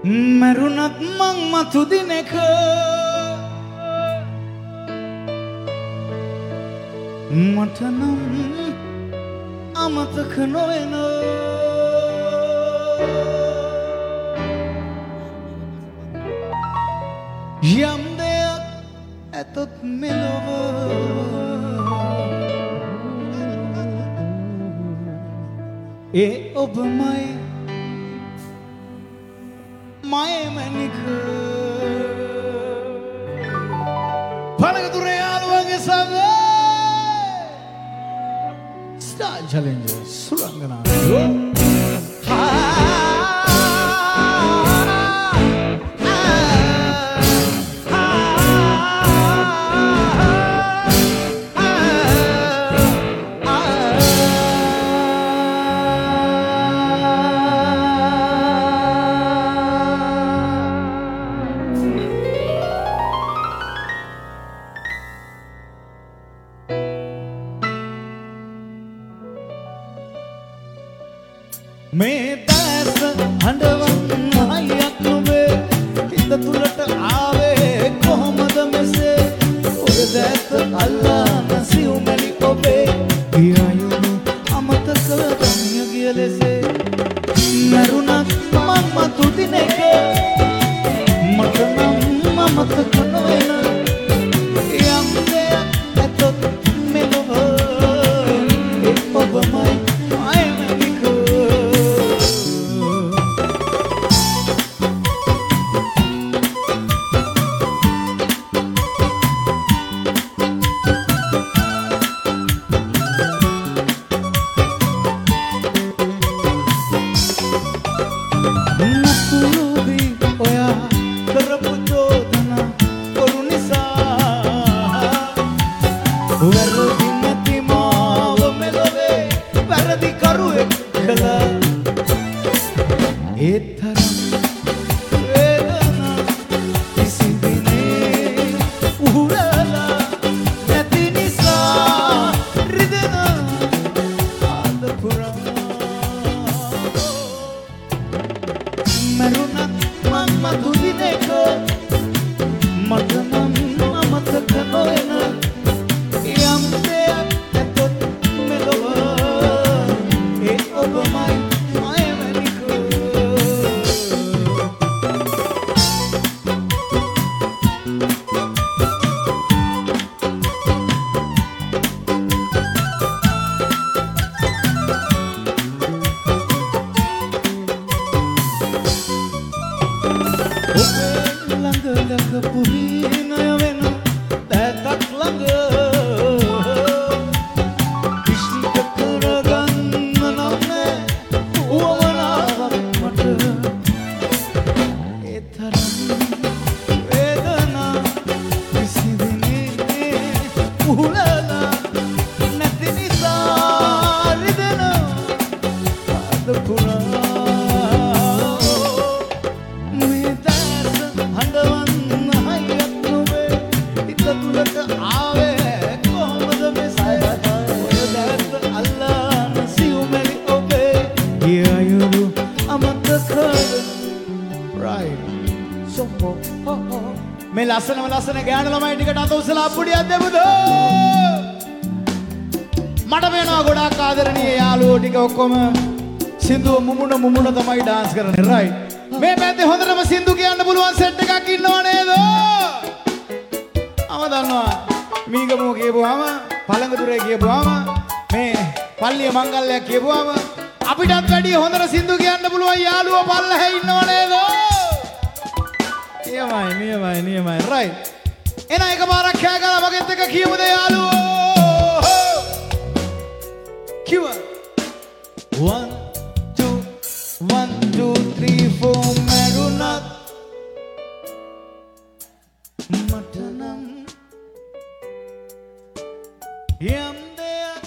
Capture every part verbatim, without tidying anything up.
මරුණත් මං මතු දිනක මට නම් අමතක නොවන යම් දෙයක් ඇතොත් මෙලොව ඒ ඔබමයි මයමනික පළගතුරේ යාළුවන්ගේ සඳ ස්ටාර් චැලෙන්ජර් සුරංගනා මේ දැස හඬවන් හයියක් නොවේ හිත තුලට ආවේ කොහොමද මෙසේ ඔය දැස අල්ලාන සිව්මැලි ඔබේ ගියයුණු අමතක ගමිය ගිය ලෙසේ මරුණත් මං මතු දිනක මට නම් අමතක නොවන යම් දෙයක් ඇතොත් මෙලොව ඒ ඔබමයි ලස්සනම ලස්සන ගෑනු ළමයි ටිකට අත උස්සලා අප්පුඩියක් දෙමුද මට වෙනවා ගොඩාක් ආදරණීය යාළුවෝ ටික ඔක්කොම සින්දුව මුමුණ මුමුණ තමයි ඩාන්ස් කරන්නේ රයිට් මේ පැත්තේ හොඳටම සින්දු කියන්න පුළුවන් සෙට් එකක් ඉන්නව නේද අම දන්නවා මීගමෝ කියපුවාම පළඟදුරේ කියපුවාම මේ පල්ලිය මංගල්‍යයක් කියපුවාම අපිටත් වැඩි හොඳට සින්දු කියන්න පුළුවන් යාළුවෝ පල්ලෙහා ඉන්නව නේද නියමයි නියමයි නියමයි රයිට් එන එකපාරක් කෑ ගාලා මගෙත් එක කියමුද යාළුවෝ කිව්වා one two one two three four මරුණත් මට නම් යම් දෙයක්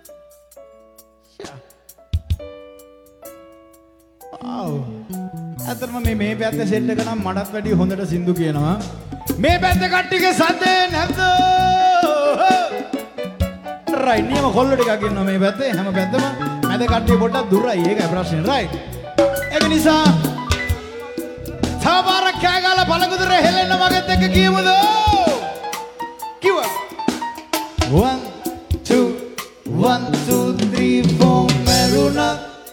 ආව් අතරම මේ මේ පැත්තේ සෙට් එක නම් මඩත් වැඩි හොඳට සින්දු කියනවා මේ පැත්තේ කට්ටියගේ සද්දේ නැද්ද රයිට් නියම කොල්ල ටිකක් ඉන්නවා මේ පැත්තේ හැම පැත්තම මැද කට්ටිය පොඩ්ඩක් දුරයි ඒකයි ප්‍රශ්නේ රයිට් ඒක නිසා තව පාරක් කෑ ගාලා පළඟුදුරේ හෙලෙන්න මගෙත් එක්ක කියමුද? කිව්වා. one two one two three four මරුණා.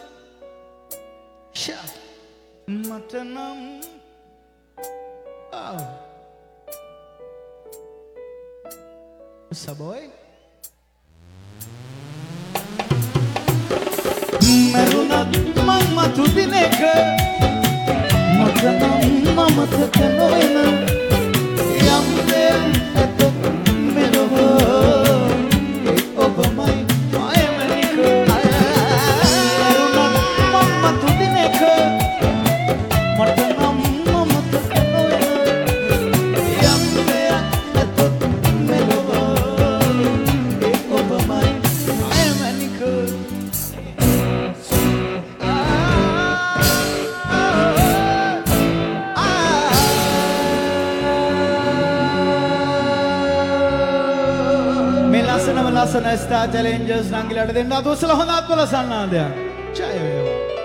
ෂා. මට නම් ආ. සබෝයි. මරුණත් මම මතු දිනක මට නම් මමතක නොවන යම් දෙයක් මෙලොව ඔබමයි අයමනික මරුණත් මම මතු දිනක මට නම් මමතක නොවන යම් දෙයක් මෙලොව ඔබමයි අයමනික ලස්සන ස්ටාර් චැලෙන්ජර්ස් නංගිලාට දෙන්න අත උස්සලා හොඳ අත්වල සන්නාදයක්. ජය වේවා.